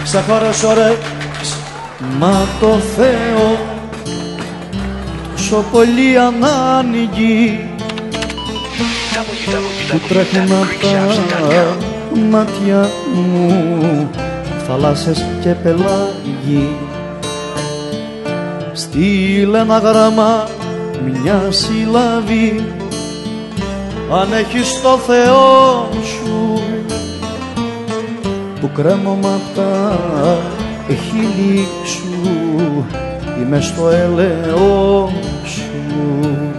ξεχωρέσω ρε, μα το Θεό τόσο πολύ ανάγκη που τρέχουν απ' τα μάτια μου θάλασσες και πελάγι. Στείλε ένα γράμμα, μια συλλαβή, αν έχεις το Θεό σου, που κρέμομαι απ' τα χείλη σου, είμαι στο έλεος σου.